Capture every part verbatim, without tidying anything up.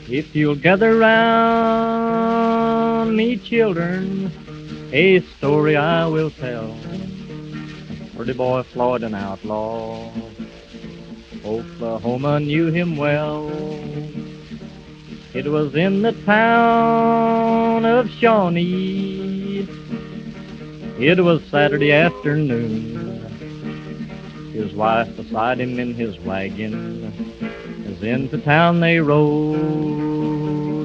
If you'll gather round me, children, a story I will tell. Pretty boy Floyd, an outlaw, Oklahoma knew him well. It was in the town of Shawnee. It was Saturday afternoon. His wife beside him in his wagon, as into town they rode.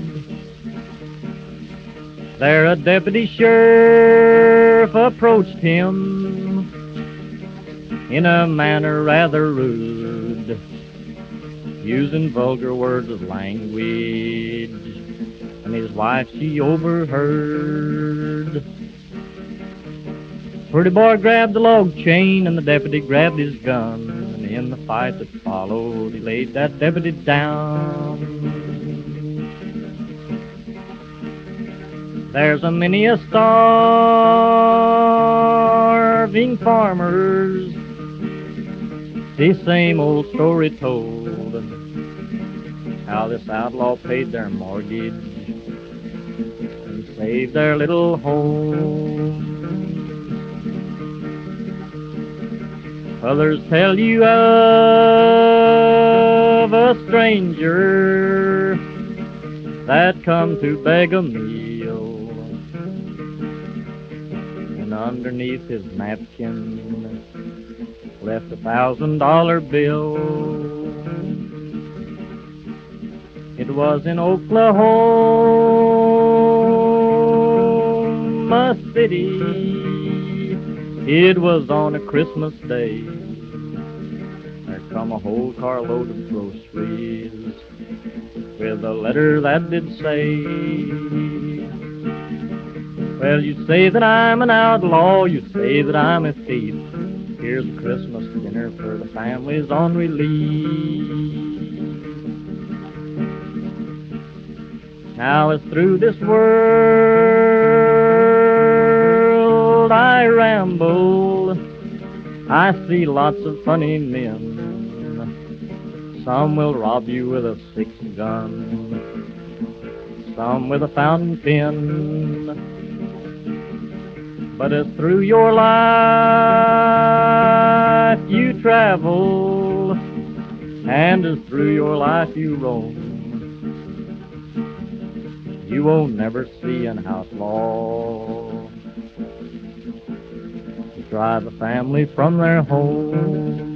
There a deputy sheriff approached him in a manner rather rude, using vulgar words of language, and his wife she overheard. Pretty boy grabbed the log chain and the deputy grabbed his gun, and in the fight that followed he laid that deputy down. There's a many a starving farmers, the same old story told, how this outlaw paid their mortgage and saved their little home. Others tell you of a stranger that come to beg a meal, and underneath his napkin left a thousand dollar bill. It was in Oklahoma City. It was on a Christmas day. There come a whole carload of groceries with a letter that did say, well, you say that I'm an outlaw, you say that I'm a thief. Here's a Christmas dinner for the families on relief. Now as through this world I ramble, I see lots of funny men. Some will rob you with a six gun, some with a fountain pen. But as through your life you travel, and as through your life you roam, you won't never see an outlaw drive a family from their home.